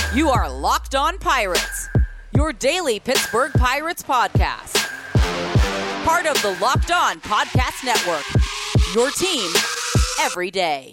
You are Locked On Pirates, your daily Pittsburgh Pirates podcast. Part of the Locked On Podcast Network, your team every day.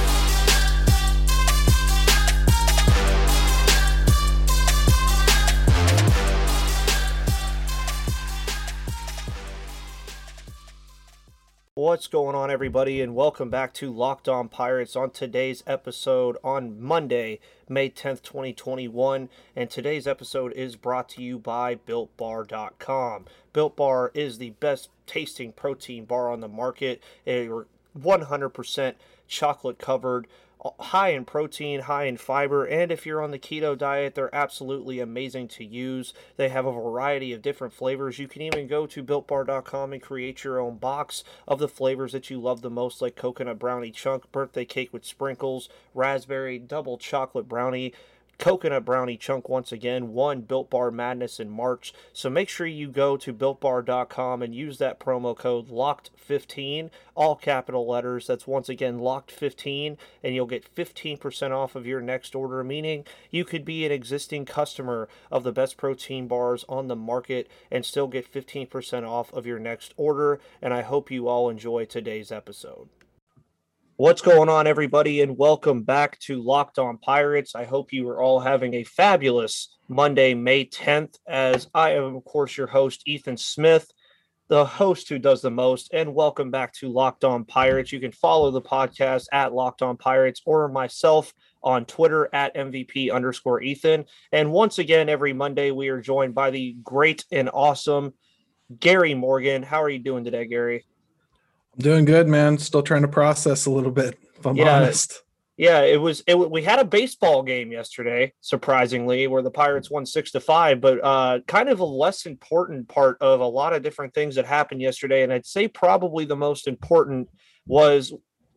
What's going on, everybody, and welcome back to Locked On Pirates on today's episode on Monday, May 10th, 2021, and today's episode is brought to you by BuiltBar.com. Built Bar is the best tasting protein bar on the market. They're 100% chocolate covered, high in protein, high in fiber, and if you're on the keto diet, they're absolutely amazing to use. They have a variety of different flavors. You can even go to BuiltBar.com and create your own box of the flavors that you love the most, like coconut brownie chunk, birthday cake with sprinkles, raspberry, double chocolate brownie, coconut brownie chunk once again, one Built Bar Madness in March. So make sure you go to BuiltBar.com and use that promo code LOCKED15, all capital letters. That's once again LOCKED15, and you'll get 15% off of your next order, meaning you could be an existing customer of the best protein bars on the market and still get 15% off of your next order. And I hope you all enjoy today's episode. What's going on, everybody, and welcome back to Locked On Pirates. I hope you are all having a fabulous Monday, May 10th, as I am, of course, your host, Ethan Smith, the host who does the most, and welcome back to Locked On Pirates. You can follow the podcast at Locked On Pirates or myself on Twitter at MVP_Ethan. And once again, every Monday, we are joined by the great and awesome Gary Morgan. How are you doing today, Gary? I'm doing good, man. Still trying to process a little bit, if I'm honest. Yeah, we had a baseball game yesterday, surprisingly, where the Pirates won 6-5, but kind of a less important part of a lot of different things that happened yesterday. And I'd say probably the most important was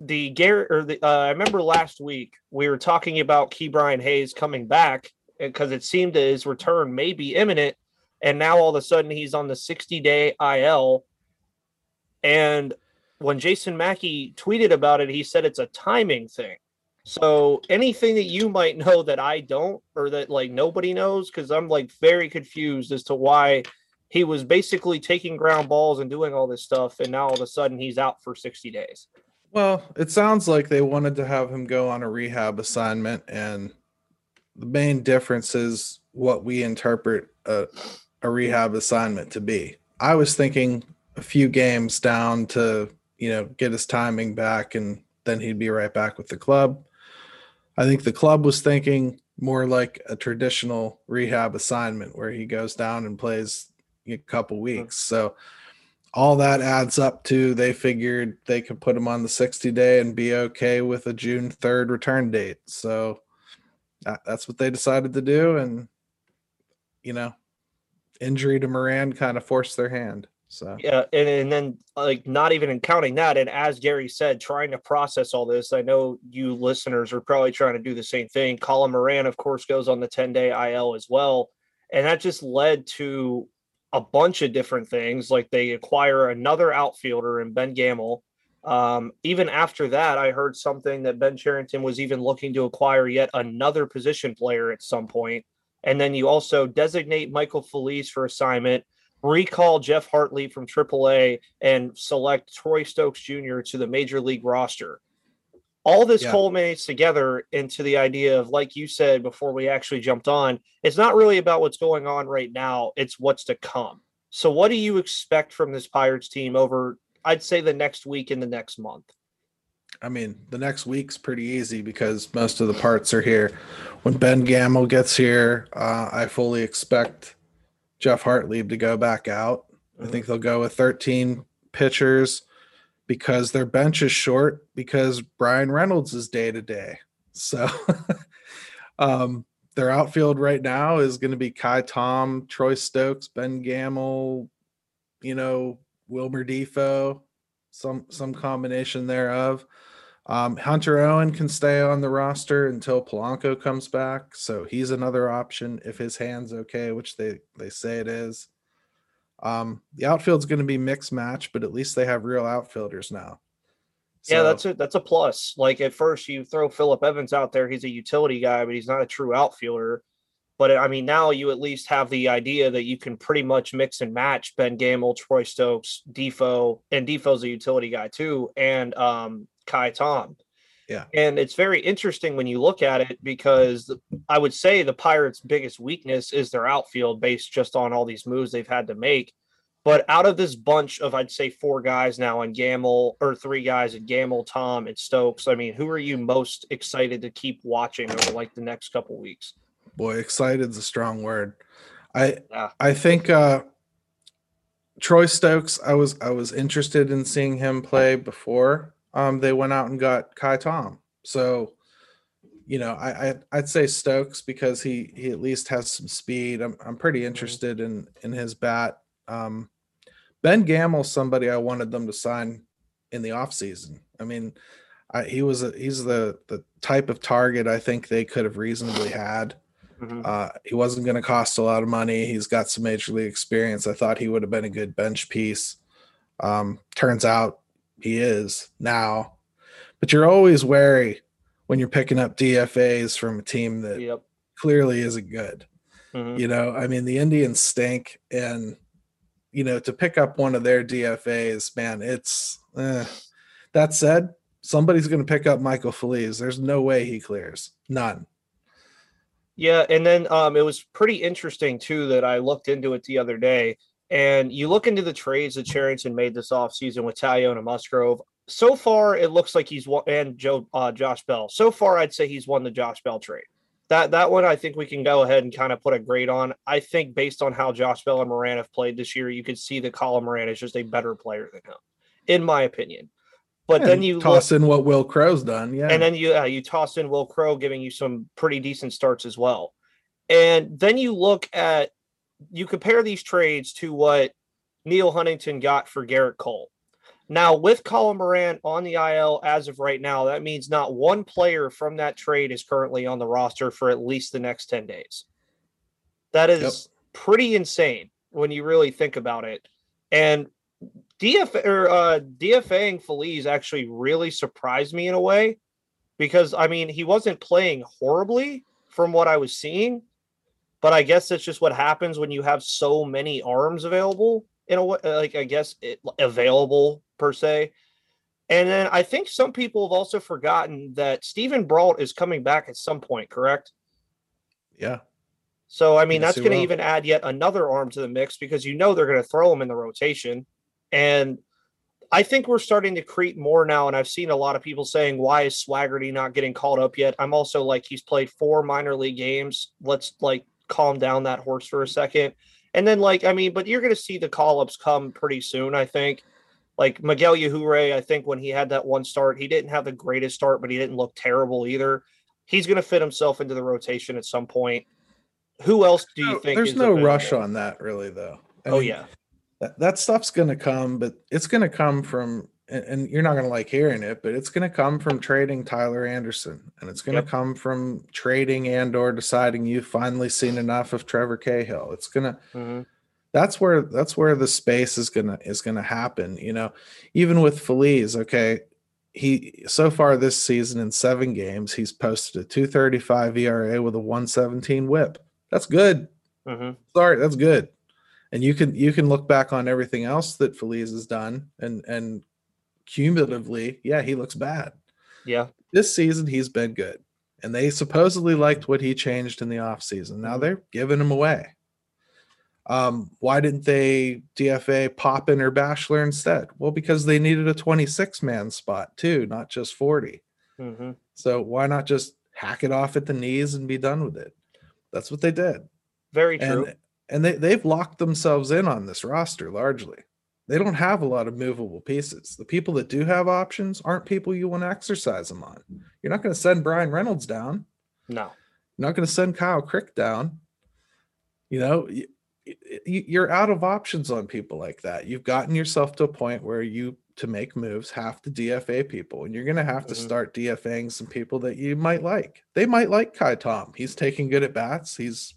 I remember last week we were talking about Ke'Bryan Hayes coming back because it seemed that his return may be imminent. And now all of a sudden he's on the 60-day IL. And when Jason Mackey tweeted about it, he said it's a timing thing. So anything that you might know that I don't, or that like nobody knows, because I'm like very confused as to why he was basically taking ground balls and doing all this stuff, and now all of a sudden he's out for 60 days. Well, it sounds like they wanted to have him go on a rehab assignment, and the main difference is what we interpret a rehab assignment to be. I was thinking a few games down to get his timing back, and then he'd be right back with the club. I think the club was thinking more like a traditional rehab assignment where he goes down and plays a couple weeks. So all that adds up to they figured they could put him on the 60-day and be okay with a June 3rd return date. So that's what they decided to do. And, injury to Moran kind of forced their hand. So yeah, and then like not even counting that, and as Gary said, trying to process all this. I know you listeners are probably trying to do the same thing. Colin Moran, of course, goes on the 10-day IL as well, and that just led to a bunch of different things. Like they acquire another outfielder in Ben Gamel. Even after that, I heard something that Ben Cherington was even looking to acquire yet another position player at some point. And then you also designate Michael Felice for assignment, recall Jeff Hartley from AAA, and select Troy Stokes Jr. to the major league roster. All this culminates together into the idea of, like you said before we actually jumped on, it's not really about what's going on right now, it's what's to come. So what do you expect from this Pirates team over, I'd say, the next week and the next month? I mean, the next week's pretty easy because most of the parts are here. When Ben Gamel gets here, I fully expect Jeff Hartley to go back out. I think they'll go with 13 pitchers because their bench is short because Brian Reynolds is day-to-day. So their outfield right now is going to be Kai Tom, Troy Stokes, Ben Gamel, Wilmer Defoe, some combination thereof. Hunter Owen can stay on the roster until Polanco comes back, so he's another option if his hand's okay, which they say it is. The outfield's going to be mixed match, but at least they have real outfielders now. Yeah, So that's a plus. Like at first you throw Phillip Evans out there, he's a utility guy, but he's not a true outfielder. But I mean, now you at least have the idea that you can pretty much mix and match Ben Gamel, Troy Stokes, Defoe, and Defoe's a utility guy too, and Kai Tom. yeah, And it's very interesting when you look at it because I would say the Pirates' biggest weakness is their outfield based just on all these moves they've had to make. But out of this bunch of, I'd say, four guys now in Gamel, or three guys in Gamel, Tom, and Stokes, I mean, who are you most excited to keep watching over like the next couple weeks? boy, excited's a strong word. Yeah. I think Troy Stokes, I was interested in seeing him play before they went out and got Kai Tom. So, I'd say Stokes because he at least has some speed. I'm pretty interested in his bat. Ben Gamel's somebody I wanted them to sign in the offseason. I mean, he's the type of target I think they could have reasonably had. He wasn't going to cost a lot of money. He's got some major league experience. I thought he would have been a good bench piece. Turns out he is now. But you're always wary when you're picking up DFAs from a team that clearly isn't good. I mean, the Indians stink, and to pick up one of their DFAs, man, it's that said, somebody's going to pick up Michael Feliz. There's no way he clears. None. Yeah, and then it was pretty interesting too that I looked into it the other day, and you look into the trades that Cherington made this offseason with Taillon and Musgrove. So far, it looks like he's won, and Josh Bell. So far, I'd say he's won the Josh Bell trade. That one, I think we can go ahead and kind of put a grade on. I think based on how Josh Bell and Moran have played this year, you could see that Colin Moran is just a better player than him, in my opinion. But then you toss in what Will Crow's done, yeah. And then you toss in Will Crow giving you some pretty decent starts as well. And then you compare these trades to what Neil Huntington got for Garrett Cole. Now, with Colin Moran on the IL as of right now, that means not one player from that trade is currently on the roster for at least the next 10 days. That is pretty insane when you really think about it. And DFAing Feliz actually really surprised me in a way because, I mean, he wasn't playing horribly from what I was seeing, but I guess that's just what happens when you have so many arms available in a way, available per se. And then I think some people have also forgotten that Stephen Brault is coming back at some point, correct? Yeah. So, I mean, that's going to even add yet another arm to the mix because they're going to throw him in the rotation. And I think we're starting to creep more now. And I've seen a lot of people saying, why is Swaggerty not getting called up yet? I'm also like, he's played 4 minor league games. Let's calm down that horse for a second. And then but you're going to see the call-ups come pretty soon, I think. Like Miguel Yajure, I think when he had that one start, he didn't have the greatest start, but he didn't look terrible either. He's going to fit himself into the rotation at some point. Who else do you think? There's no rush on that, really, though. I mean, that stuff's going to come, but it's going to come from, and you're not going to like hearing it, but it's going to come from trading Tyler Anderson, and it's going to come from trading and/or deciding you've finally seen enough of Trevor Cahill. It's going to. That's where the space is gonna happen. Even with Feliz, okay, he so far this season in 7 games he's posted a 2.35 ERA with a 1.17 WHIP. That's good. Sorry, that's good. And you can look back on everything else that Feliz has done, and cumulatively, yeah, he looks bad. Yeah, this season he's been good, and they supposedly liked what he changed in the offseason. Now they're giving him away. Why didn't they DFA Poppin or Bachelor instead? Well, because they needed a 26-man spot too, not just 40. So why not just hack it off at the knees and be done with it? That's what they did. Very true. And they've locked themselves in on this roster largely. They don't have a lot of movable pieces. The people that do have options aren't people you want to exercise them on. You're not going to send Brian Reynolds down. No. You're not going to send Kyle Crick down. You're out of options on people like that. You've gotten yourself to a point where you, to make moves, have to DFA people, and you're going to have to start DFAing some people that you might like. They might like Kai Tom. He's taking good at bats. He's,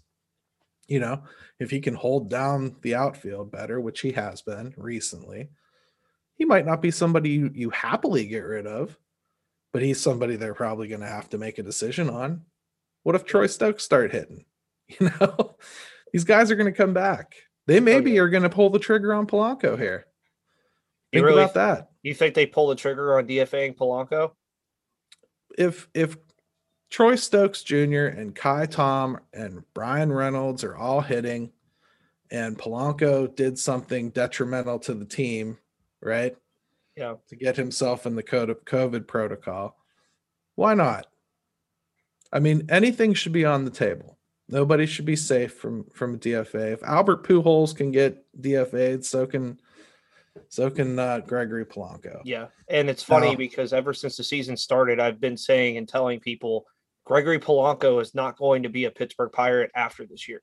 if he can hold down the outfield better, which he has been recently, He might not be somebody you happily get rid of, but he's somebody they're probably going to have to make a decision on. What if Troy Stokes start hitting? You know, these guys are going to come back. They maybe are going to pull the trigger on Polanco here. Think about that. You think they pull the trigger on DFAing Polanco? If Troy Stokes Jr. and Kai Tom and Brian Reynolds are all hitting, and Polanco did something detrimental to the team, right? Yeah. To get himself in the COVID protocol, why not? I mean, anything should be on the table. Nobody should be safe from a DFA. If Albert Pujols can get DFA'd, so can Gregory Polanco. Yeah, and it's funny because ever since the season started, I've been saying and telling people Gregory Polanco is not going to be a Pittsburgh Pirate after this year.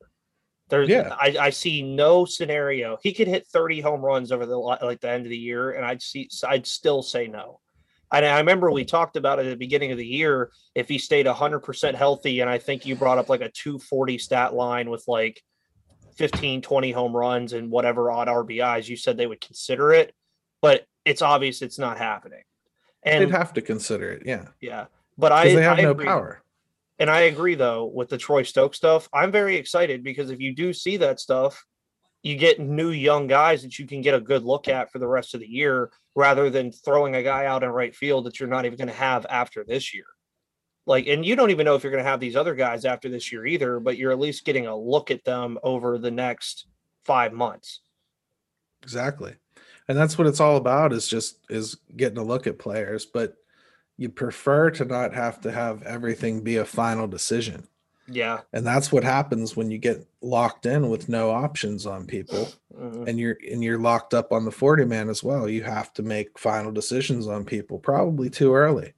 I see no scenario. He could hit 30 home runs over the end of the year, and I'd still say no. And I remember we talked about it at the beginning of the year. If he stayed 100% healthy, and I think you brought up like a 240 stat line with like 15, 20 home runs and whatever odd RBIs, you said they would consider it, but it's obvious it's not happening. And they'd have to consider it. Yeah. Yeah. But they have no power. And I agree though, with the Troy Stokes stuff, I'm very excited because if you do see that stuff, you get new young guys that you can get a good look at for the rest of the year, rather than throwing a guy out in right field that you're not even going to have after this year. Like, and you don't even know if you're going to have these other guys after this year either, but you're at least getting a look at them over the next 5 months. Exactly. And that's what it's all about, is getting a look at players, but you prefer to not have to have everything be a final decision. Yeah. And that's what happens when you get locked in with no options on people. Mm-hmm. and you're locked up on the 40 man as well. You have to make final decisions on people, probably too early,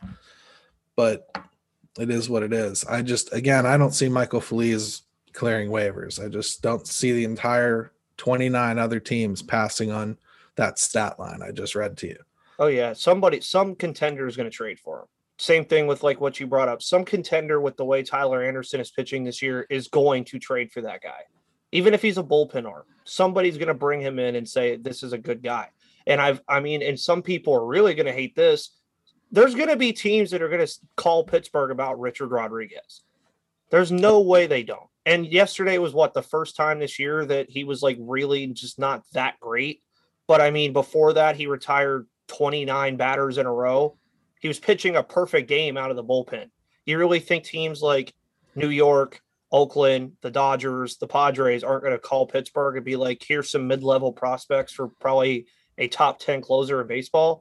but it is what it is. I don't see Michael Feliz clearing waivers. I just don't see the entire 29 other teams passing on that stat line I just read to you. Oh yeah. Some contender is going to trade for him. Same thing with like what you brought up. Some contender with the way Tyler Anderson is pitching this year is going to trade for that guy. Even if he's a bullpen arm, somebody's going to bring him in and say, this is a good guy. And and some people are really going to hate this. There's going to be teams that are going to call Pittsburgh about Richard Rodriguez. There's no way they don't. And yesterday was the first time this year that he was like really just not that great. But I mean, before that, he retired 29 batters in a row. He was pitching a perfect game out of the bullpen. You really think teams like New York, Oakland, the Dodgers, the Padres aren't going to call Pittsburgh and be like, here's some mid-level prospects for probably a top 10 closer in baseball?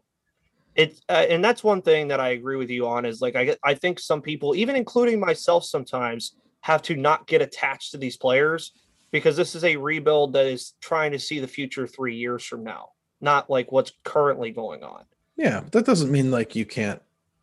And that's one thing that I agree with you on is like, I think some people, even including myself sometimes, have to not get attached to these players because this is a rebuild that is trying to see the future 3 years from now, not like what's currently going on. Yeah, but that doesn't mean like you can't,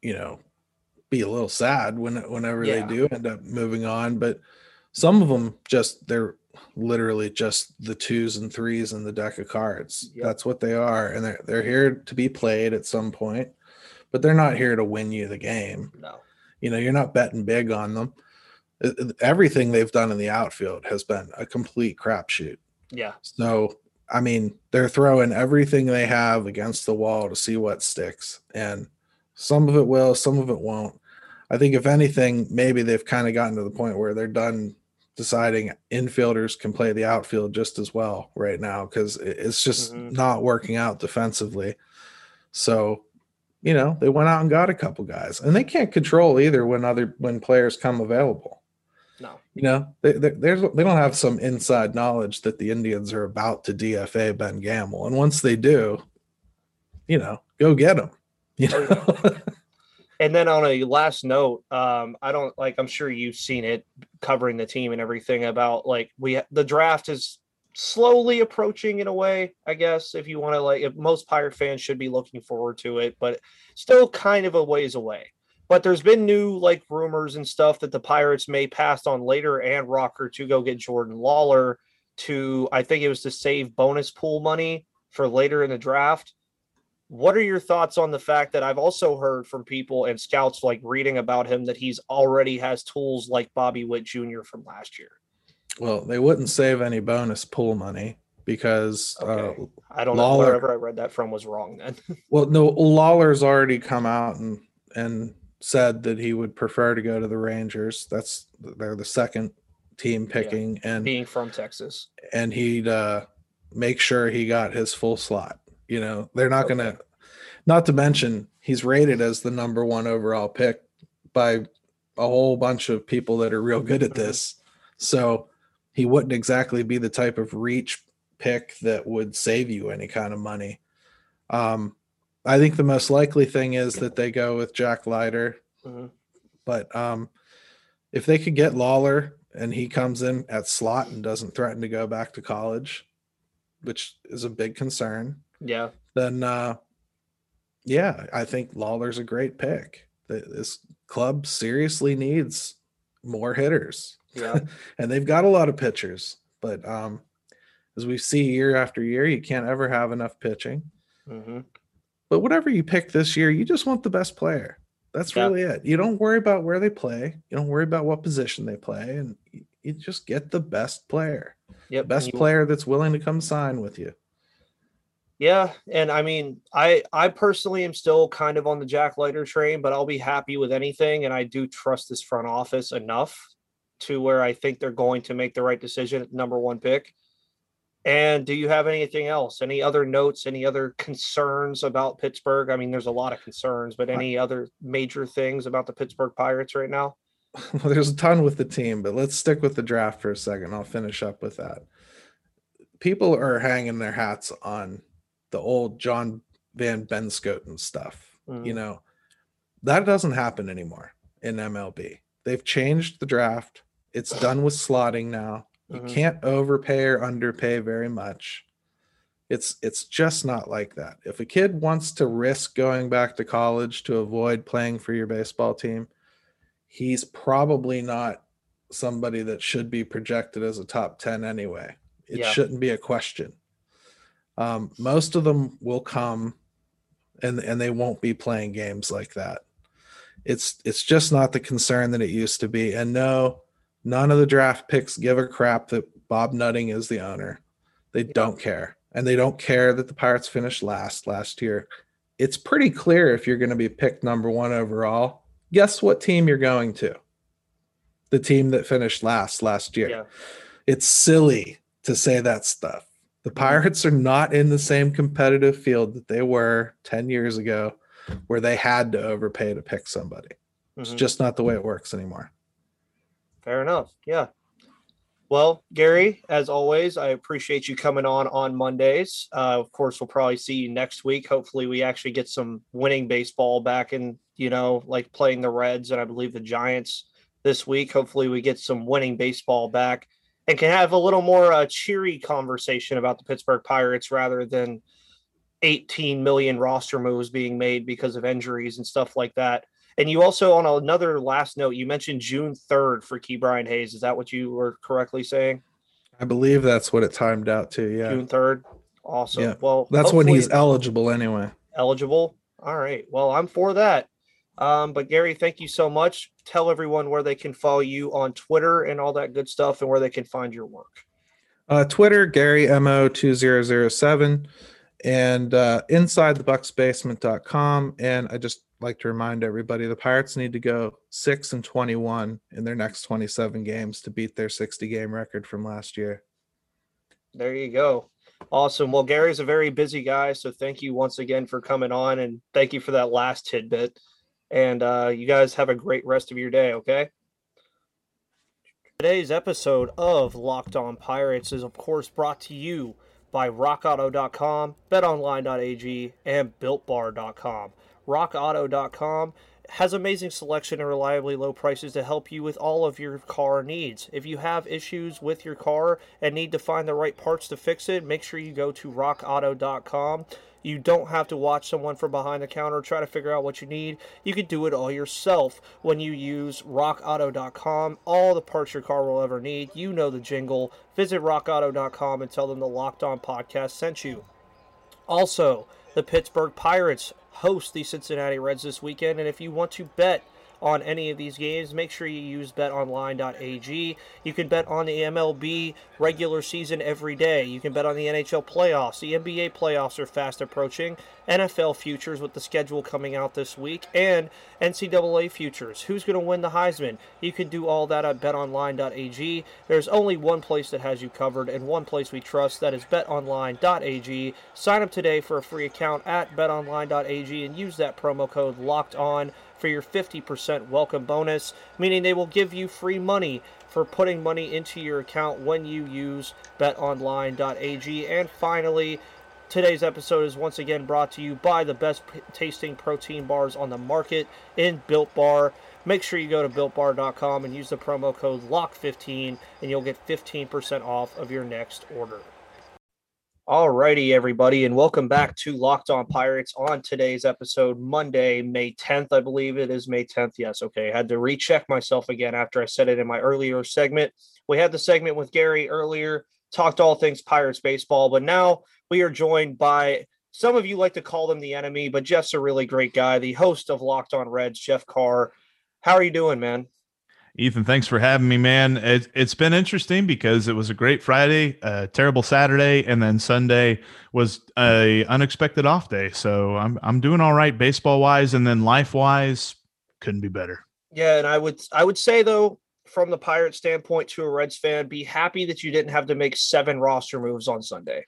be a little sad whenever they do end up moving on. But some of them they're literally just the 2s and 3s in the deck of cards. Yep. That's what they are. And they're here to be played at some point, but they're not here to win you the game. No. You're not betting big on them. Everything they've done in the outfield has been a complete crapshoot. Yeah. So, I mean, they're throwing everything they have against the wall to see what sticks. And some of it will, some of it won't. I think if anything, maybe they've kind of gotten to the point where they're done deciding infielders can play the outfield just as well right now because it's just not working out defensively. So, they went out and got a couple guys, and they can't control either when players come available. No, they don't have some inside knowledge that the Indians are about to DFA Ben Gamel, and once they do, go get them. And then on a last note, I'm sure you've seen it covering the team and everything about like the draft is slowly approaching in a way, I guess, if you want to if most Pirate fans should be looking forward to it, but still kind of a ways away. But there's been new rumors and stuff that the Pirates may pass on later and Rocker to go get Jordan Lawler I think it was to save bonus pool money for later in the draft. What are your thoughts on the fact that I've also heard from people and scouts reading about him that he's already has tools like Bobby Witt Jr. from last year? Well, they wouldn't save any bonus pool money because Okay. I don't know. Lawler. Wherever I read that from was wrong then. Well, no, Lawler's already come out and said that he would prefer to go to the Rangers. They're the second team picking, and being from Texas, and he'd make sure he got his full slot. You know, they're not going to. Not to mention, he's rated as the number 1 overall pick by a whole bunch of people that are real good at this. So he wouldn't exactly be the type of reach pick that would save you any kind of money. I think the most likely thing is that they go with Jack Leiter. Mm-hmm. But if they could get Lawler and he comes in at slot and doesn't threaten to go back to college, which is a big concern, then I think Lawler's a great pick. This club seriously needs more hitters. Yeah. And they've got a lot of pitchers, but as we see year after year, you can't ever have enough pitching. Mm-hmm. But whatever you pick this year, you just want the best player. That's really it. You don't worry about where they play. You don't worry about what position they play, and you just get the best player. Yep. Best player that's willing to come sign with you. Yeah, and I mean, I personally am still kind of on the Jack Leiter train, but I'll be happy with anything, and I do trust this front office enough to where I think they're going to make the right decision at the number 1 pick. And do you have anything else? Any other notes? Any other concerns about Pittsburgh? I mean, there's a lot of concerns, but any other major things about the Pittsburgh Pirates right now? Well, there's a ton with the team, but let's stick with the draft for a second. I'll finish up with that. People are hanging their hats on the old John Van Benschoten stuff. Mm-hmm. You know, that doesn't happen anymore in MLB. They've changed the draft. It's done with slotting now. You can't overpay or underpay very much. It's just not like that. If a kid wants to risk going back to college to avoid playing for your baseball team, he's probably not somebody that should be projected as a top 10 anyway. It shouldn't be a question. Most of them will come and they won't be playing games like that. It's just not the concern that it used to be. And no, none of the draft picks give a crap that Bob Nutting is the owner. They don't care. And they don't care that the Pirates finished last year. It's pretty clear if you're going to be picked number 1 overall. Guess what team you're going to? The team that finished last year. Yeah. It's silly to say that stuff. The Pirates are not in the same competitive field that they were 10 years ago where they had to overpay to pick somebody. It's just not the way it works anymore. Fair enough. Yeah. Well, Gary, as always, I appreciate you coming on Mondays. Of course, we'll probably see you next week. Hopefully we actually get some winning baseball back in, like playing the Reds and I believe the Giants this week. Hopefully we get some winning baseball back and can have a little more cheery conversation about the Pittsburgh Pirates rather than 18 million roster moves being made because of injuries and stuff like that. And you also, on another last note, you mentioned June 3rd for Ke'Bryan Hayes. Is that what you were correctly saying? I believe that's what it timed out to, yeah. June 3rd? Awesome. Yeah. Well, that's when he's eligible anyway. Eligible? All right. Well, I'm for that. But Gary, thank you so much. Tell everyone where they can follow you on Twitter and all that good stuff and where they can find your work. Twitter, GaryMO2007, and InsideTheBucksBasement.com. And I just like to remind everybody the Pirates need to go 6-21 in their next 27 games to beat their 60-game record from last year. There you go. Awesome. Well, Gary's a very busy guy, so thank you once again for coming on, and thank you for that last tidbit. And you guys have a great rest of your day, okay? Today's episode of Locked On Pirates is, of course, brought to you by RockAuto.com, BetOnline.ag, and BuiltBar.com. RockAuto.com has amazing selection and reliably low prices to help you with all of your car needs. If you have issues with your car and need to find the right parts to fix it, make sure you go to RockAuto.com. You don't have to watch someone from behind the counter try to figure out what you need. You can do it all yourself when you use RockAuto.com. All the parts your car will ever need. You know the jingle. Visit RockAuto.com and tell them the Locked On Podcast sent you. Also, the Pittsburgh Pirates host the Cincinnati Reds this weekend, and if you want to bet on any of these games, make sure you use betonline.ag. You can bet on the MLB regular season every day. You can bet on the NHL playoffs. The NBA playoffs are fast approaching. NFL futures with the schedule coming out this week, and NCAA futures. Who's going to win the Heisman? You can do all that at betonline.ag. There's only one place that has you covered and one place we trust. That is betonline.ag. Sign up today for a free account at betonline.ag and use that promo code LOCKEDON for your 50% welcome bonus, meaning they will give you free money for putting money into your account when you use betonline.ag. And finally, today's episode is once again brought to you by the best tasting protein bars on the market in Built Bar. Make sure you go to BuiltBar.com and use the promo code LOCK15 and you'll get 15% off of your next order. Alrighty, everybody, and welcome back to Locked On Pirates on today's episode, Monday, May 10th. I believe it is May 10th. Yes, okay. I had to recheck myself again after I said it in my earlier segment. We had the segment with Gary earlier, talked all things Pirates baseball, but now we are joined by, some of you like to call them the enemy, but Jeff's a really great guy, the host of Locked On Reds, Jeff Carr. How are you doing, man? Ethan, thanks for having me, man. It's been interesting because it was a great Friday, a terrible Saturday, and then Sunday was a unexpected off day. So I'm doing all right baseball wise, and then life wise, couldn't be better. Yeah, and I would say though, from the Pirates standpoint, to a Reds fan, be happy that you didn't have to make 7 roster moves on Sunday.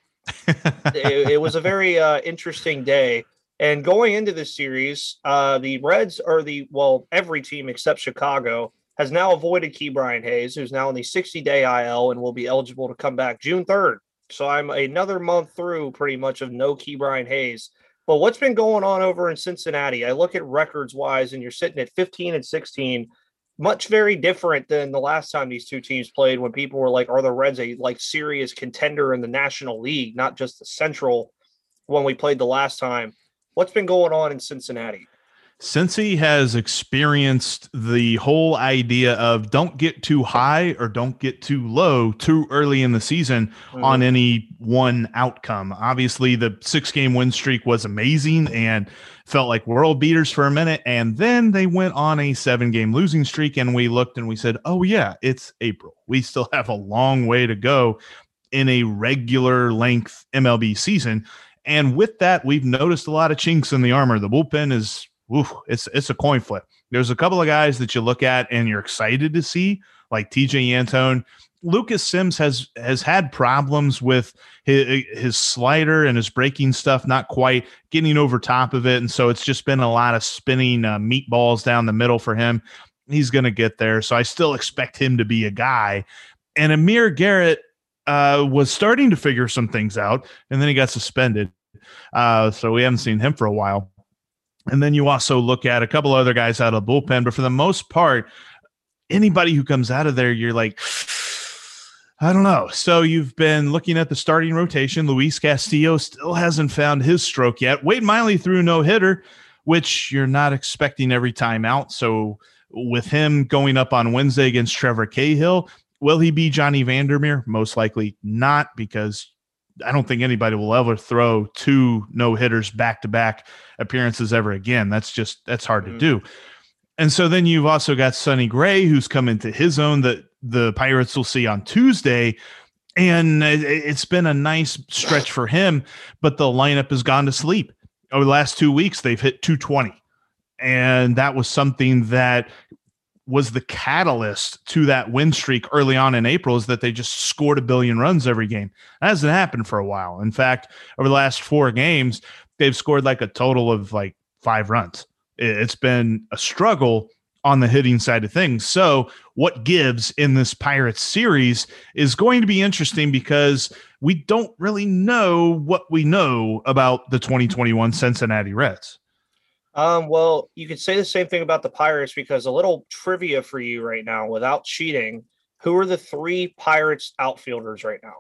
it was a very interesting day. And going into this series, the Reds are every team except Chicago has now avoided Ke'Bryan Hayes, who's now in the 60-day IL and will be eligible to come back June 3rd. So I'm another month through pretty much of no Ke'Bryan Hayes. But what's been going on over in Cincinnati? I look at records-wise, and you're sitting at 15-16, much very different than the last time these two teams played when people were like, are the Reds a serious contender in the National League, not just the Central when we played the last time? What's been going on in Cincinnati? Cincy has experienced the whole idea of don't get too high or don't get too low too early in the season on any one outcome. Obviously, the 6-game win streak was amazing and felt like world beaters for a minute. And then they went on a 7-game losing streak, and we looked and we said, oh, yeah, it's April. We still have a long way to go in a regular length MLB season. And with that, we've noticed a lot of chinks in the armor. The bullpen is it's a coin flip. There's a couple of guys that you look at and you're excited to see, like TJ Antone. Lucas Sims has had problems with his slider and his breaking stuff, not quite getting over top of it. And so it's just been a lot of spinning meatballs down the middle for him. He's going to get there. So I still expect him to be a guy. And Amir Garrett was starting to figure some things out, and then he got suspended. So we haven't seen him for a while. And then you also look at a couple other guys out of the bullpen, but for the most part, anybody who comes out of there, you're like, I don't know. So you've been looking at the starting rotation. Luis Castillo still hasn't found his stroke yet. Wade Miley threw no hitter, which you're not expecting every time out. So with him going up on Wednesday against Trevor Cahill, will he be Johnny Vandermeer? Most likely not, because I don't think anybody will ever throw 2 no-hitters back-to-back appearances ever again. That's hard to do. And so then you've also got Sonny Gray, who's come into his own that the Pirates will see on Tuesday. And it's been a nice stretch for him, but the lineup has gone to sleep. Over the last 2 weeks, they've hit 220. And that was something that was the catalyst to that win streak early on in April, is that they just scored 1 billion runs every game. That hasn't happened for a while. In fact, over the last 4 games, they've scored like a total of 5 runs. It's been a struggle on the hitting side of things. So what gives in this Pirates series is going to be interesting, because we don't really know what we know about the 2021 Cincinnati Reds. Well, you could say the same thing about the Pirates, because a little trivia for you right now, without cheating, who are the 3 Pirates outfielders right now?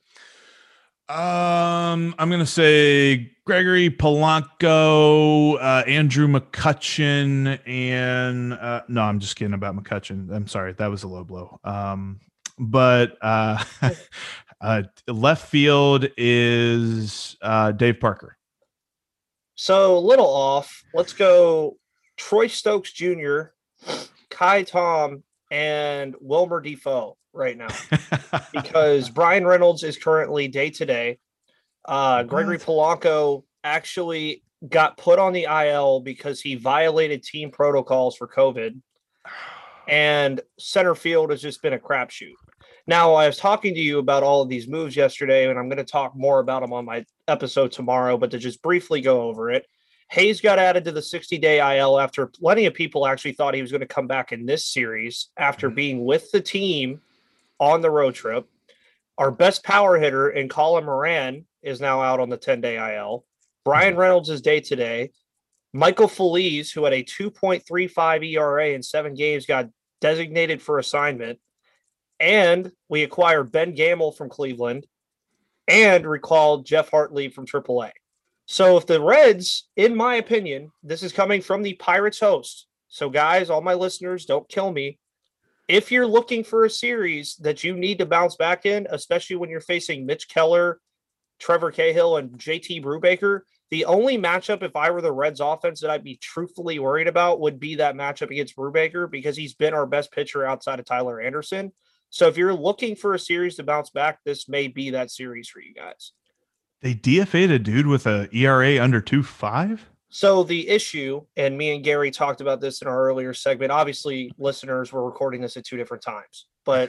I'm going to say Gregory Polanco, Andrew McCutchen, and no, I'm just kidding about McCutchen. I'm sorry. That was a low blow. But left field is Dave Parker. So a little off. Let's go Troy Stokes Jr., Kai Tom and Wilmer Defoe right now because Brian Reynolds is currently day-to-day. Gregory Polanco actually got put on the IL because he violated team protocols for COVID. And center field has just been a crapshoot. Now, I was talking to you about all of these moves yesterday, and I'm going to talk more about them on my episode tomorrow, but to just briefly go over it, Hayes got added to the 60-day IL after plenty of people actually thought he was going to come back in this series after being with the team on the road trip. Our best power hitter in Colin Moran is now out on the 10-day IL. Brian Reynolds is day-to-day. Michael Feliz, who had a 2.35 ERA in 7 games, got designated for assignment. And we acquired Ben Gamble from Cleveland and recalled Jeff Hartley from AAA. So if the Reds, in my opinion, this is coming from the Pirates host. So guys, all my listeners, don't kill me. If you're looking for a series that you need to bounce back in, especially when you're facing Mitch Keller, Trevor Cahill, and JT Brubaker, the only matchup, if I were the Reds offense, that I'd be truthfully worried about would be that matchup against Brubaker because he's been our best pitcher outside of Tyler Anderson. So if you're looking for a series to bounce back, this may be that series for you guys. They DFA'd a dude with a ERA under 2.5? So the issue, and me and Gary talked about this in our earlier segment, obviously listeners were recording this at 2 different times, but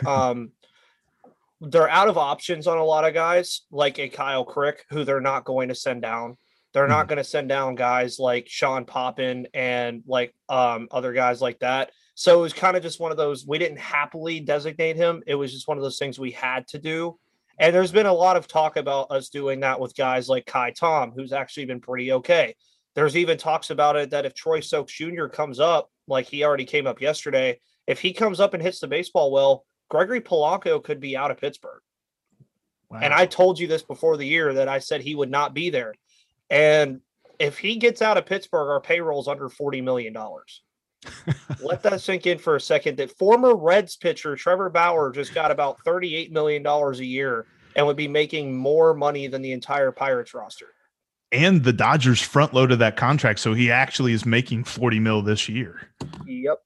they're out of options on a lot of guys, like a Kyle Crick, who they're not going to send down. They're not going to send down guys like Sean Poppin and like other guys like that. So it was kind of just one of those, we didn't happily designate him. It was just one of those things we had to do. And there's been a lot of talk about us doing that with guys like Kai Tom, who's actually been pretty okay. There's even talks about it that if Troy Stokes Jr. comes up, like he already came up yesterday, if he comes up and hits the baseball well, Gregory Polanco could be out of Pittsburgh. Wow. And I told you this before the year that I said he would not be there. And if he gets out of Pittsburgh, our payroll's under $40 million. Let that sink in for a second. That former Reds pitcher Trevor Bauer just got about $38 million a year and would be making more money than the entire Pirates roster. And the Dodgers front loaded that contract, so he actually is making $40 million this year. Yep.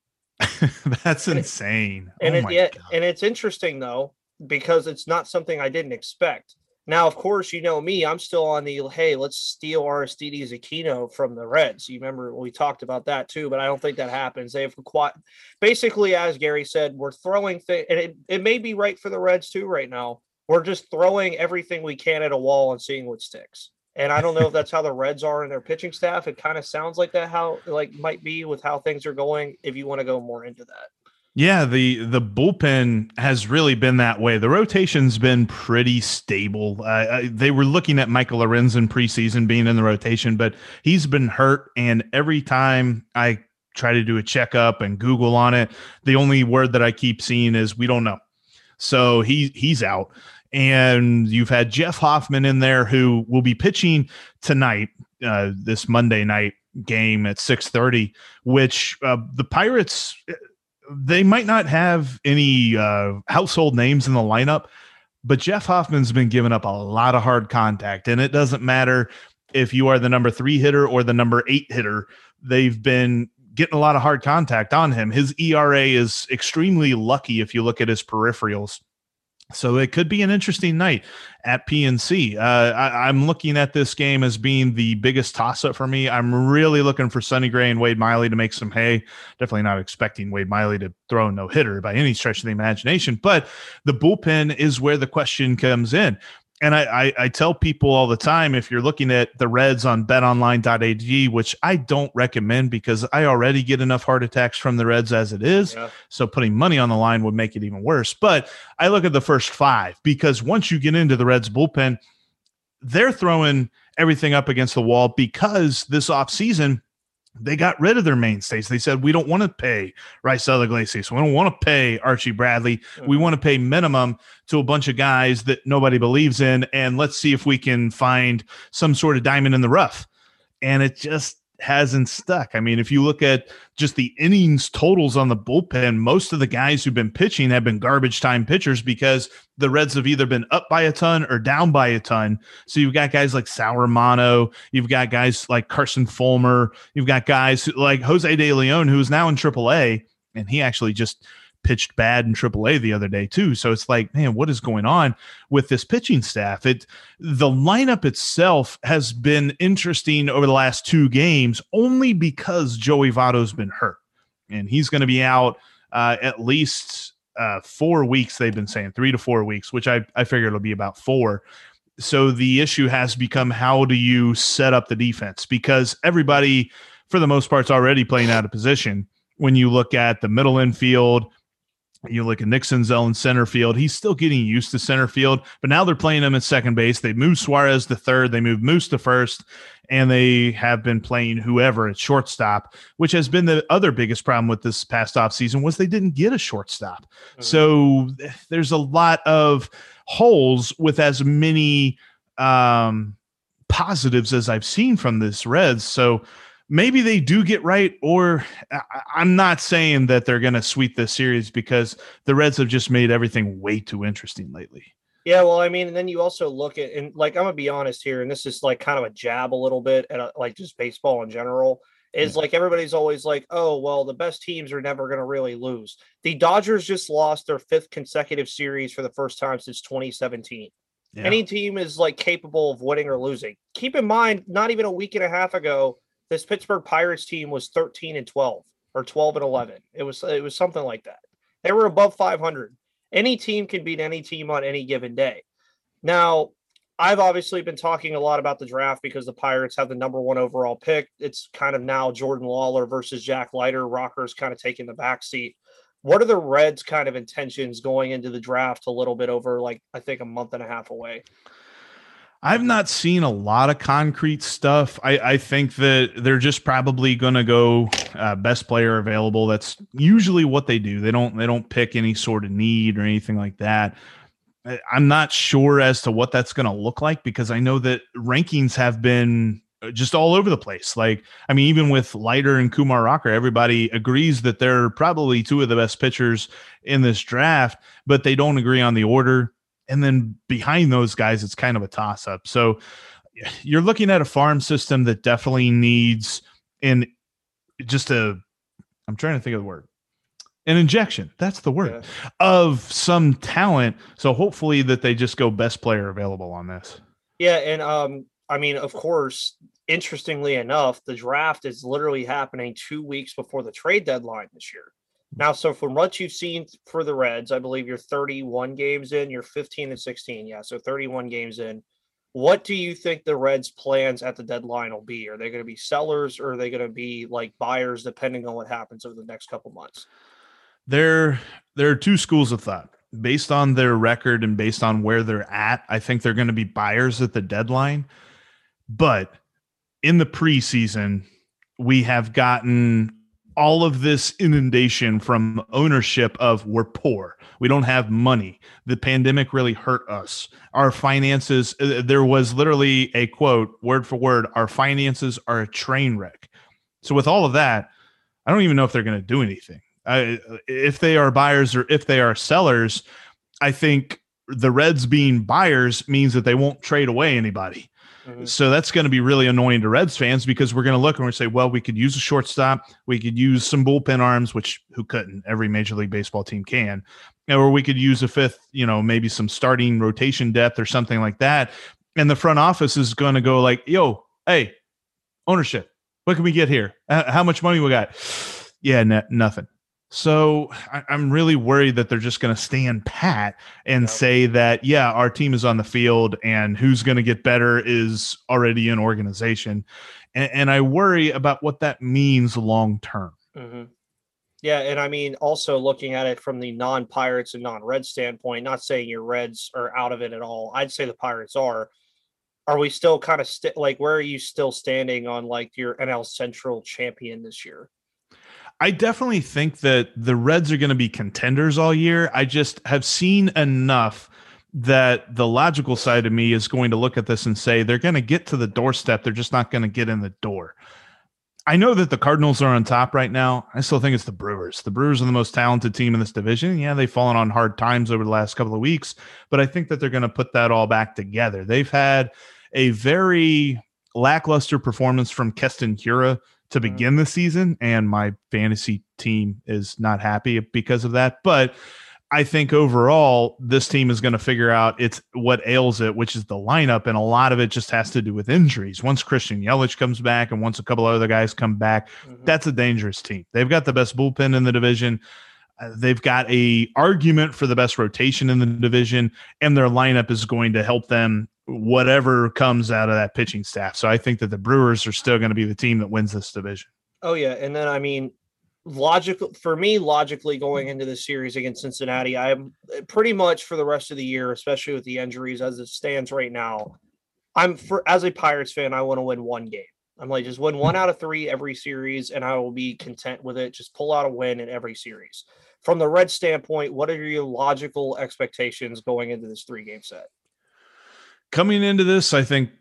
That's insane. And it's interesting, though, because it's not something I didn't expect. Now, of course, you know me, I'm still on the, hey, let's steal Aristides Aquino from the Reds. You remember we talked about that too, but I don't think that happens. They've basically, as Gary said, we're throwing things, and it may be right for the Reds too right now. We're just throwing everything we can at a wall and seeing what sticks. And I don't know if that's how the Reds are in their pitching staff. It kind of sounds like that, how like might be with how things are going, if you want to go more into that. Yeah, the bullpen has really been that way. The rotation's been pretty stable. They were looking at Michael Lorenzen preseason being in the rotation, but he's been hurt. And every time I try to do a checkup and Google on it, the only word that I keep seeing is we don't know. So he's out. And you've had Jeff Hoffman in there who will be pitching tonight, this Monday night game at 6:30, which the Pirates – they might not have any household names in the lineup, but Jeff Hoffman's been giving up a lot of hard contact, and it doesn't matter if you are the number 3 hitter or the number 8 hitter. They've been getting a lot of hard contact on him. His ERA is extremely lucky if you look at his peripherals. So it could be an interesting night at PNC. I'm looking at this game as being the biggest toss-up for me. I'm really looking for Sonny Gray and Wade Miley to make some hay. Definitely not expecting Wade Miley to throw a no-hitter by any stretch of the imagination, but the bullpen is where the question comes in. And I tell people all the time, if you're looking at the Reds on betonline.ag, which I don't recommend because I already get enough heart attacks from the Reds as it is. Yeah. So putting money on the line would make it even worse. But I look at the first 5 because once you get into the Reds bullpen, they're throwing everything up against the wall because this offseason, they got rid of their mainstays. They said, we don't want to pay Raisel Iglesias. We don't want to pay Archie Bradley. Mm-hmm. We want to pay minimum to a bunch of guys that nobody believes in. And let's see if we can find some sort of diamond in the rough. And it just hasn't stuck. I mean, if you look at just the innings totals on the bullpen, most of the guys who've been pitching have been garbage time pitchers because the Reds have either been up by a ton or down by a ton. So you've got guys like Sal Romano, you've got guys like Carson Fulmer, you've got guys like Jose De Leon, who's now in AAA, and he actually just pitched bad in AAA the other day too. So it's like, man, what is going on with this pitching staff? The lineup itself has been interesting over the last 2 games only because Joey Votto's been hurt, and he's going to be out at least 4 weeks. They've been saying 3 to 4 weeks, which I figure it'll be about 4. So the issue has become, how do you set up the defense? Because everybody, for the most part, is already playing out of position. When you look at the middle infield, you look at Nick Senzel in center field, he's still getting used to center field, but now they're playing him at second base. They moved Suarez to third, they moved Moose to first, and they have been playing whoever at shortstop, which has been the other biggest problem with this past offseason, was they didn't get a shortstop. Mm-hmm. So there's a lot of holes with as many positives as I've seen from this Reds. So maybe they do get right, or I'm not saying that they're going to sweep this series, because the Reds have just made everything way too interesting lately. Yeah, well, I mean, and then you also look at, and like, I'm going to be honest here, and this is like kind of a jab a little bit at like just baseball in general, is like everybody's always like, oh, well, the best teams are never going to really lose. The Dodgers just lost their 5th consecutive series for the first time since 2017. Yeah. Any team is like capable of winning or losing. Keep in mind, not even a week and a half ago, this Pittsburgh Pirates team was 13-12 or 12-11. It was something like that. They were above 500. Any team can beat any team on any given day. Now, I've obviously been talking a lot about the draft because the Pirates have the number 1 overall pick. It's kind of now Jordan Lawler versus Jack Leiter. Rocker's kind of taking the backseat. What are the Reds' kind of intentions going into the draft a little bit over, like, I think a month and a half away? I've not seen a lot of concrete stuff. I think that they're just probably going to go best player available. That's usually what they do. They don't pick any sort of need or anything like that. I'm not sure as to what that's going to look like, because I know that rankings have been just all over the place. Like, I mean, even with Leiter and Kumar Rocker, everybody agrees that they're probably 2 of the best pitchers in this draft, but they don't agree on the order. And then behind those guys, it's kind of a toss-up. So you're looking at a farm system that definitely needs I'm trying to think of the word. An injection. That's the word. Yeah. Of some talent. So hopefully that they just go best player available on this. Yeah, and I mean, of course, interestingly enough, the draft is literally happening 2 weeks before the trade deadline this year. Now, so from what you've seen for the Reds, I believe you're 31 games in, you're 15-16. Yeah, so 31 games in. What do you think the Reds' plans at the deadline will be? Are they going to be sellers, or are they going to be like buyers, depending on what happens over the next couple months? There are 2 schools of thought. Based on their record and based on where they're at, I think they're going to be buyers at the deadline. But in the preseason, we have gotten all of this inundation from ownership of, we're poor, we don't have money, the pandemic really hurt us, our finances. There was literally a quote, word for word, our finances are a train wreck. So with all of that, I don't even know if they're going to do anything. If they are buyers or if they are sellers, I think the Reds being buyers means that they won't trade away anybody. So that's going to be really annoying to Reds fans, because we're going to look and we're say, well, we could use a shortstop, we could use some bullpen arms, which who couldn't? Every Major League Baseball team can. Or we could use a 5th, maybe some starting rotation depth or something like that. And the front office is going to go like, yo, hey, ownership, what can we get here? How much money we got? Yeah, nothing. So I'm really worried that they're just going to stand pat and say that, yeah, our team is on the field and who's going to get better is already an organization. And I worry about what that means long term. Mm-hmm. Yeah, and I mean, also looking at it from the non-Pirates and non-Reds standpoint, not saying your Reds are out of it at all. I'd say the Pirates are. Are we still kind of where are you still standing on like your NL Central champion this year? I definitely think that the Reds are going to be contenders all year. I just have seen enough that the logical side of me is going to look at this and say they're going to get to the doorstep. They're just not going to get in the door. I know that the Cardinals are on top right now. I still think it's the Brewers. The Brewers are the most talented team in this division. Yeah, they've fallen on hard times over the last couple of weeks, but I think that they're going to put that all back together. They've had a very lackluster performance from Keston Hiura to begin the season, and my fantasy team is not happy because of that. But I think overall, this team is going to figure out it's what ails it, which is the lineup, and a lot of it just has to do with injuries. Once Christian Yelich comes back and once a couple other guys come back, that's a dangerous team. They've got the best bullpen in the division. They've got a argument for the best rotation in the division, and their lineup is going to help them whatever comes out of that pitching staff. So I think that the Brewers are still going to be the team that wins this division. Oh yeah. And then, I mean, logically going into the series against Cincinnati, I'm pretty much for the rest of the year, especially with the injuries as it stands right now, as a Pirates fan, I want to win one game. I'm like, just win 1 out of 3 every series, and I will be content with it. Just pull out a win in every series. From the Reds standpoint, what are your logical expectations going into this 3-game set? Coming into this, I think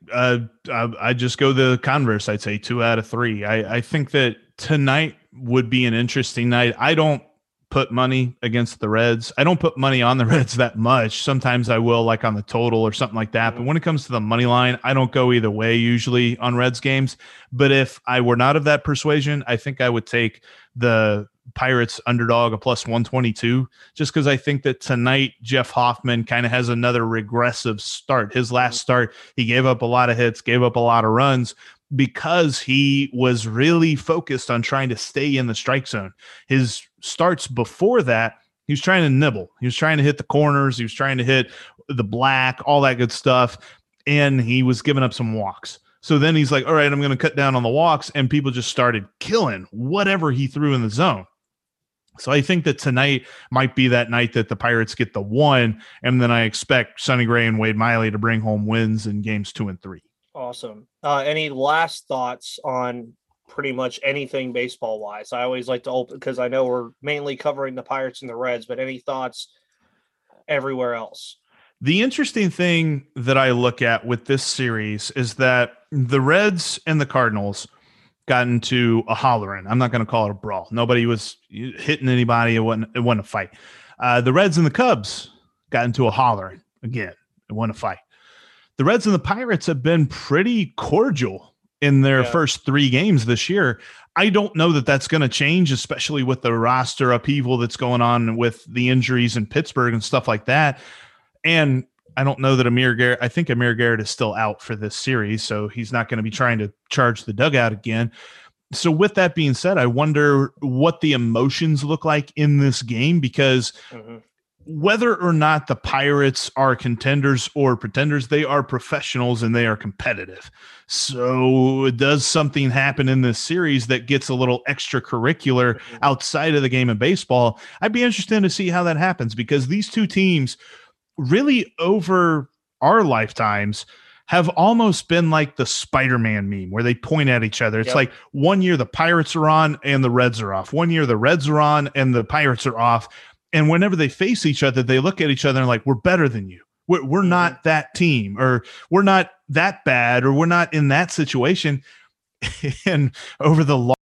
I just go the converse. I'd say 2 out of 3. I think that tonight would be an interesting night. I don't put money against the Reds. I don't put money on the Reds that much. Sometimes I will, like on the total or something like that. But when it comes to the money line, I don't go either way usually on Reds games. But if I were not of that persuasion, I think I would take the Pirates underdog a plus 122, just because I think that tonight Jeff Hoffman kind of has another regressive start. His last start, he gave up a lot of hits, gave up a lot of runs because he was really focused on trying to stay in the strike zone. His starts before that, he was trying to nibble. He was trying to hit the corners. He was trying to hit the black, all that good stuff. And he was giving up some walks. So then he's like, all right, I'm going to cut down on the walks. And people just started killing whatever he threw in the zone. So I think that tonight might be that night that the Pirates get the 1, and then I expect Sonny Gray and Wade Miley to bring home wins in games 2 and 3. Awesome. Any last thoughts on pretty much anything baseball-wise? I always like to open, because I know we're mainly covering the Pirates and the Reds, but any thoughts everywhere else? The interesting thing that I look at with this series is that the Reds and the Cardinals got into a hollering. I'm not going to call it a brawl. Nobody was hitting anybody. It wasn't a fight. The Reds and the Cubs got into a hollering again. It wasn't a fight. The Reds and the Pirates have been pretty cordial in their first 3 games this year. I don't know that that's going to change, especially with the roster upheaval that's going on with the injuries in Pittsburgh and stuff like that. And I don't know that Amir Garrett, I think Amir Garrett is still out for this series, so he's not going to be trying to charge the dugout again. So with that being said, I wonder what the emotions look like in this game, because whether or not the Pirates are contenders or pretenders, they are professionals and they are competitive. So does something happen in this series that gets a little extracurricular outside of the game of baseball? I'd be interested to see how that happens, because these two teams really over our lifetimes have almost been like the Spider-Man meme where they point at each other. It's like one year the Pirates are on and the Reds are off. One year the Reds are on and the Pirates are off. And whenever they face each other, they look at each other and like, we're better than you. We're not that team, or we're not that bad, or we're not in that situation. And over the long